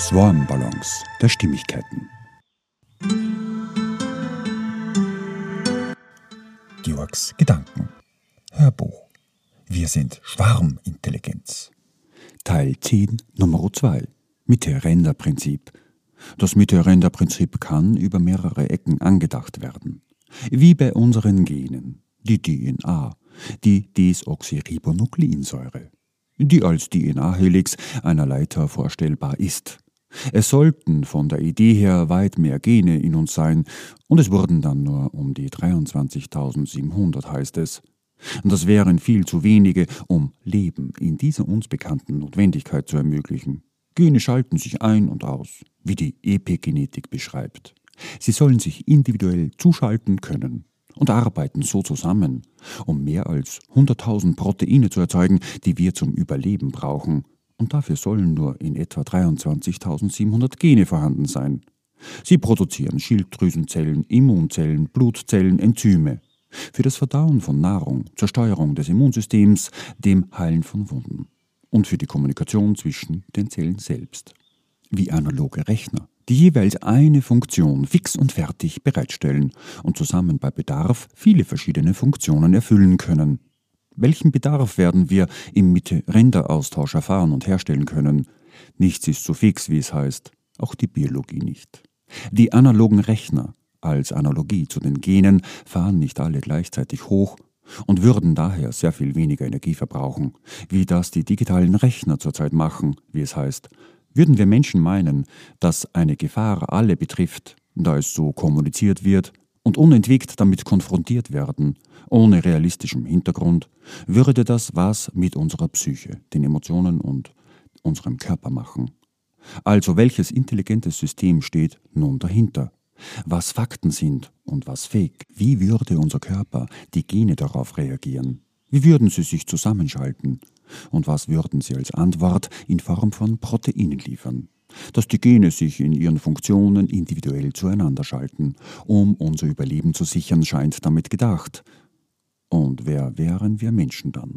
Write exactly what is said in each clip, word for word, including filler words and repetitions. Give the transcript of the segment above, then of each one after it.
Swarm-Balance der Stimmigkeiten. Georgs Gedanken. Hörbuch. Wir sind Schwarmintelligenz. Teil zehn, Nummer zwei. Mitte-Ränder-Prinzip. Das Mitte-Ränder-Prinzip kann über mehrere Ecken angedacht werden. Wie bei unseren Genen. Die D N A, die Desoxyribonukleinsäure, die als D N A-Helix einer Leiter vorstellbar ist. Es sollten von der Idee her weit mehr Gene in uns sein, und es wurden dann nur um die dreiundzwanzigtausendsiebenhundert, heißt es. Das wären viel zu wenige, um Leben in dieser uns bekannten Notwendigkeit zu ermöglichen. Gene schalten sich ein und aus, wie die Epigenetik beschreibt. Sie sollen sich individuell zuschalten können und arbeiten so zusammen, um mehr als hunderttausend Proteine zu erzeugen, die wir zum Überleben brauchen. Und dafür sollen nur in etwa dreiundzwanzigtausendsiebenhundert Gene vorhanden sein. Sie produzieren Schilddrüsenzellen, Immunzellen, Blutzellen, Enzyme. Für das Verdauen von Nahrung, zur Steuerung des Immunsystems, dem Heilen von Wunden. Und für die Kommunikation zwischen den Zellen selbst. Wie analoge Rechner, die jeweils eine Funktion fix und fertig bereitstellen und zusammen bei Bedarf viele verschiedene Funktionen erfüllen können. Welchen Bedarf werden wir im Mitte-Ränder-Austausch erfahren und herstellen können? Nichts ist so fix, wie es heißt, auch die Biologie nicht. Die analogen Rechner, als Analogie zu den Genen, fahren nicht alle gleichzeitig hoch und würden daher sehr viel weniger Energie verbrauchen, wie das die digitalen Rechner zurzeit machen, wie es heißt. Würden wir Menschen meinen, dass eine Gefahr alle betrifft, da es so kommuniziert wird, und unentwegt damit konfrontiert werden, ohne realistischem Hintergrund, würde das was mit unserer Psyche, den Emotionen und unserem Körper machen. Also welches intelligentes System steht nun dahinter? Was Fakten sind und was Fake? Wie würde unser Körper, die Gene darauf reagieren? Wie würden sie sich zusammenschalten? Und was würden sie als Antwort in Form von Proteinen liefern? Dass die Gene sich in ihren Funktionen individuell zueinander schalten, um unser Überleben zu sichern, scheint damit gedacht. Und wer wären wir Menschen dann?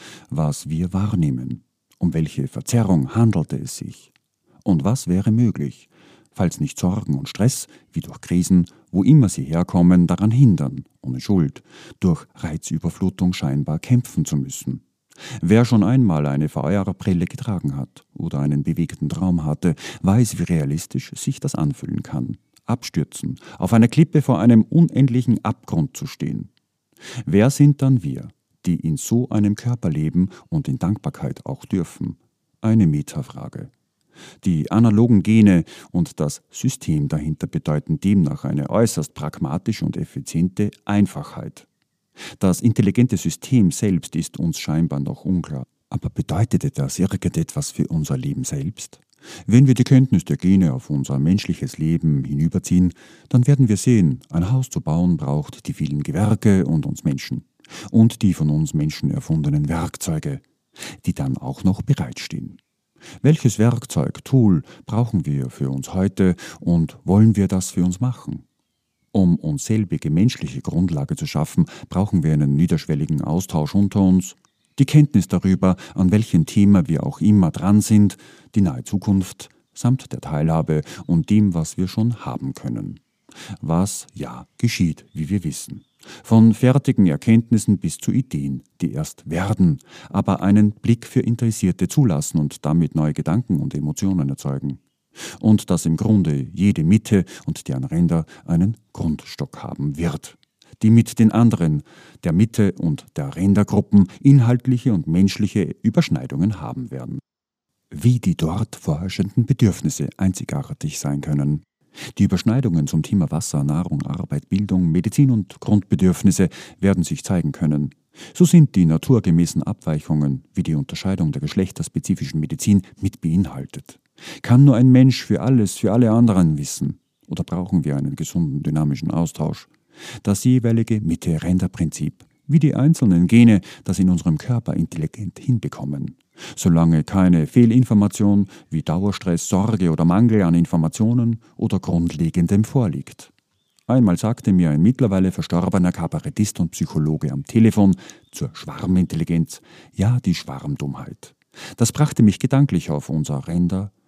Was wir wahrnehmen? Um welche Verzerrung handelte es sich? Und was wäre möglich, falls nicht Sorgen und Stress, wie durch Krisen, wo immer sie herkommen, daran hindern, ohne Schuld, durch Reizüberflutung scheinbar kämpfen zu müssen? Wer schon einmal eine V R-Brille getragen hat oder einen bewegten Traum hatte, weiß, wie realistisch sich das anfühlen kann. Abstürzen, auf einer Klippe vor einem unendlichen Abgrund zu stehen. Wer sind dann wir, die in so einem Körper leben und in Dankbarkeit auch dürfen? Eine Metafrage. Die analogen Gene und das System dahinter bedeuten demnach eine äußerst pragmatische und effiziente Einfachheit. Das intelligente System selbst ist uns scheinbar noch unklar. Aber bedeutete das irgendetwas für unser Leben selbst? Wenn wir die Kenntnis der Gene auf unser menschliches Leben hinüberziehen, dann werden wir sehen, ein Haus zu bauen braucht die vielen Gewerke und uns Menschen. Und die von uns Menschen erfundenen Werkzeuge, die dann auch noch bereitstehen. Welches Werkzeug, Tool brauchen wir für uns heute und wollen wir das für uns machen? Um uns selbige menschliche Grundlage zu schaffen, brauchen wir einen niederschwelligen Austausch unter uns, die Kenntnis darüber, an welchem Thema wir auch immer dran sind, die nahe Zukunft samt der Teilhabe und dem, was wir schon haben können. Was, ja, geschieht, wie wir wissen. Von fertigen Erkenntnissen bis zu Ideen, die erst werden, aber einen Blick für Interessierte zulassen und damit neue Gedanken und Emotionen erzeugen. Und dass im Grunde jede Mitte und deren Ränder einen Grundstock haben wird, die mit den anderen, der Mitte und der Rändergruppen, inhaltliche und menschliche Überschneidungen haben werden. Wie die dort vorherrschenden Bedürfnisse einzigartig sein können. Die Überschneidungen zum Thema Wasser, Nahrung, Arbeit, Bildung, Medizin und Grundbedürfnisse werden sich zeigen können. So sind die naturgemäßen Abweichungen, wie die Unterscheidung der geschlechterspezifischen Medizin, mit beinhaltet. Kann nur ein Mensch für alles, für alle anderen wissen? Oder brauchen wir einen gesunden, dynamischen Austausch? Das jeweilige Mitte-Ränder-Prinzip, wie die einzelnen Gene das in unserem Körper intelligent hinbekommen. Solange keine Fehlinformation wie Dauerstress, Sorge oder Mangel an Informationen oder Grundlegendem vorliegt. Einmal sagte mir ein mittlerweile verstorbener Kabarettist und Psychologe am Telefon zur Schwarmintelligenz, ja, die Schwarmdummheit. Das brachte mich gedanklich auf unser Ränder-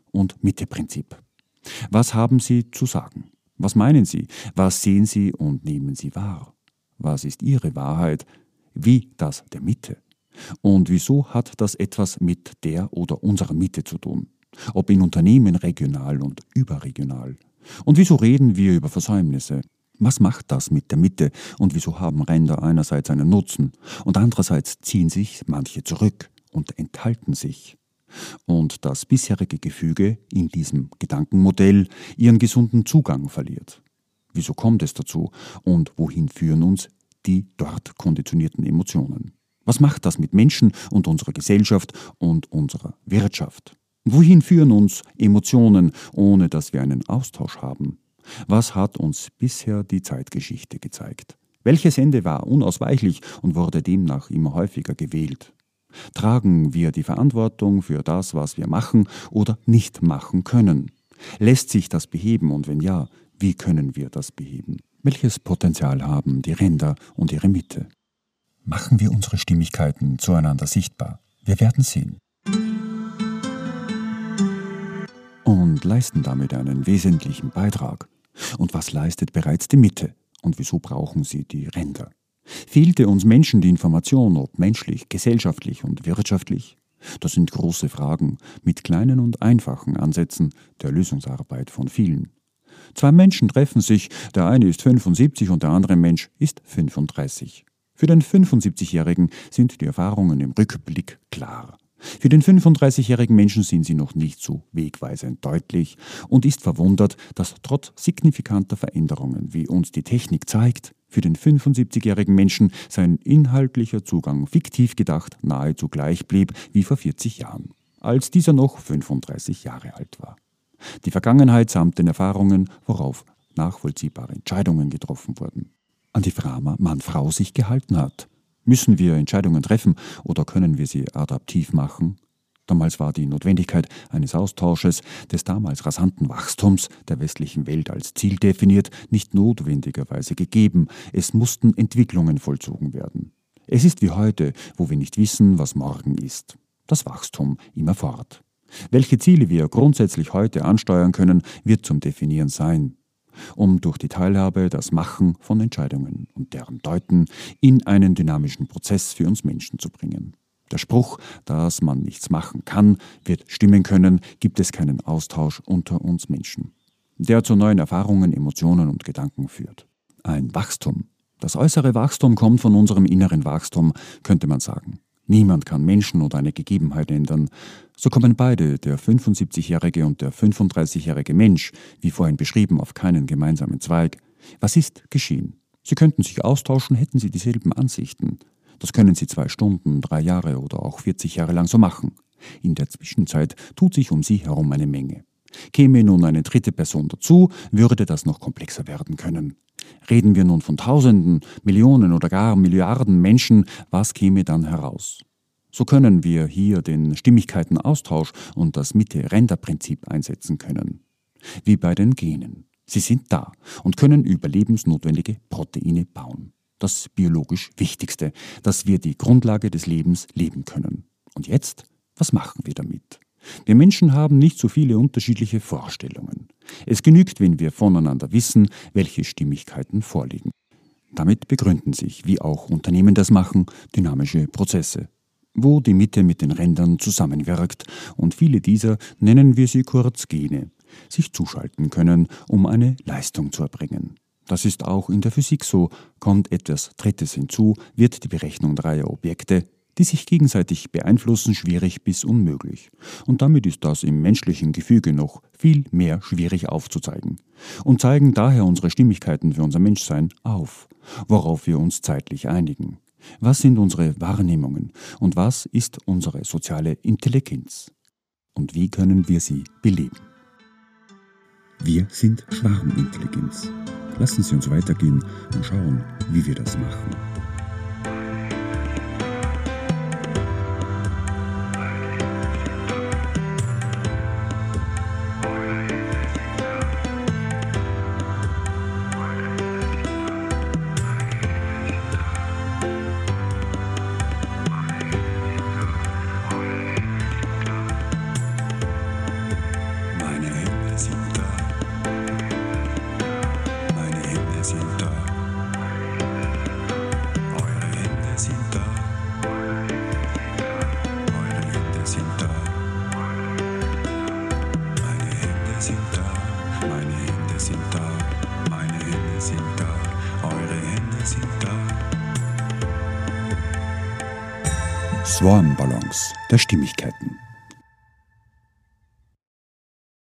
und Mitte-Prinzip. Was haben Sie zu sagen? Was meinen Sie? Was sehen Sie und nehmen Sie wahr? Was ist Ihre Wahrheit? Wie das der Mitte? Und wieso hat das etwas mit der oder unserer Mitte zu tun? Ob in Unternehmen regional und überregional? Und wieso reden wir über Versäumnisse? Was macht das mit der Mitte und wieso haben Ränder einerseits einen Nutzen und andererseits ziehen sich manche zurück und enthalten sich? Und das bisherige Gefüge in diesem Gedankenmodell ihren gesunden Zugang verliert. Wieso kommt es dazu und wohin führen uns die dort konditionierten Emotionen? Was macht das mit Menschen und unserer Gesellschaft und unserer Wirtschaft? Wohin führen uns Emotionen, ohne dass wir einen Austausch haben? Was hat uns bisher die Zeitgeschichte gezeigt? Welches Ende war unausweichlich und wurde demnach immer häufiger gewählt? Tragen wir die Verantwortung für das, was wir machen oder nicht machen können? Lässt sich das beheben und wenn ja, wie können wir das beheben? Welches Potenzial haben die Ränder und ihre Mitte? Machen wir unsere Stimmigkeiten zueinander sichtbar. Wir werden sehen. Und leisten damit einen wesentlichen Beitrag. Und was leistet bereits die Mitte? Und wieso brauchen sie die Ränder? Fehlte uns Menschen die Information, ob menschlich, gesellschaftlich und wirtschaftlich? Das sind große Fragen mit kleinen und einfachen Ansätzen der Lösungsarbeit von vielen. Zwei Menschen treffen sich, der eine ist fünfundsiebzig und der andere Mensch ist fünfunddreißig. Für den fünfundsiebzigjährigen sind die Erfahrungen im Rückblick klar. Für den fünfunddreißigjährigen Menschen sind sie noch nicht so wegweisend deutlich und ist verwundert, dass trotz signifikanter Veränderungen, wie uns die Technik zeigt, für den fünfundsiebzigjährigen Menschen sein inhaltlicher Zugang fiktiv gedacht nahezu gleich blieb wie vor vierzig Jahren, als dieser noch fünfunddreißig Jahre alt war. Die Vergangenheit samt den Erfahrungen, worauf nachvollziehbare Entscheidungen getroffen wurden, an die Frama Mann-Frau sich gehalten hat. Müssen wir Entscheidungen treffen oder können wir sie adaptiv machen? Damals war die Notwendigkeit eines Austausches, des damals rasanten Wachstums der westlichen Welt als Ziel definiert, nicht notwendigerweise gegeben. Es mussten Entwicklungen vollzogen werden. Es ist wie heute, wo wir nicht wissen, was morgen ist. Das Wachstum immerfort. Welche Ziele wir grundsätzlich heute ansteuern können, wird zum Definieren sein, um durch die Teilhabe das Machen von Entscheidungen und deren Deuten in einen dynamischen Prozess für uns Menschen zu bringen. Der Spruch, dass man nichts machen kann, wird stimmen können, gibt es keinen Austausch unter uns Menschen, der zu neuen Erfahrungen, Emotionen und Gedanken führt. Ein Wachstum. Das äußere Wachstum kommt von unserem inneren Wachstum, könnte man sagen. Niemand kann Menschen oder eine Gegebenheit ändern. So kommen beide, der fünfundsiebzigjährige und der fünfunddreißigjährige Mensch, wie vorhin beschrieben, auf keinen gemeinsamen Zweig. Was ist geschehen? Sie könnten sich austauschen, hätten sie dieselben Ansichten. Das können sie zwei Stunden, drei Jahre oder auch vierzig Jahre lang so machen. In der Zwischenzeit tut sich um sie herum eine Menge. Käme nun eine dritte Person dazu, würde das noch komplexer werden können. Reden wir nun von Tausenden, Millionen oder gar Milliarden Menschen, was käme dann heraus? So können wir hier den Stimmigkeitenaustausch und das Mitte-Ränder-Prinzip einsetzen können. Wie bei den Genen. Sie sind da und können überlebensnotwendige Proteine bauen. Das biologisch Wichtigste, dass wir die Grundlage des Lebens leben können. Und jetzt, was machen wir damit? Wir Menschen haben nicht so viele unterschiedliche Vorstellungen. Es genügt, wenn wir voneinander wissen, welche Stimmigkeiten vorliegen. Damit begründen sich, wie auch Unternehmen das machen, dynamische Prozesse, wo die Mitte mit den Rändern zusammenwirkt und viele dieser, nennen wir sie kurz Gene, sich zuschalten können, um eine Leistung zu erbringen. Das ist auch in der Physik so. Kommt etwas Drittes hinzu, wird die Berechnung dreier Objekte, die sich gegenseitig beeinflussen, schwierig bis unmöglich. Und damit ist das im menschlichen Gefüge noch viel mehr schwierig aufzuzeigen. Und zeigen daher unsere Stimmigkeiten für unser Menschsein auf, worauf wir uns zeitlich einigen. Was sind unsere Wahrnehmungen und was ist unsere soziale Intelligenz? Und wie können wir sie beleben? Wir sind Schwarmintelligenz. Lassen Sie uns weitergehen und schauen, wie wir das machen. Hände sind da, meine Hände sind da, meine Hände sind da, eure Hände sind da. Swarm Balance der Stimmigkeiten.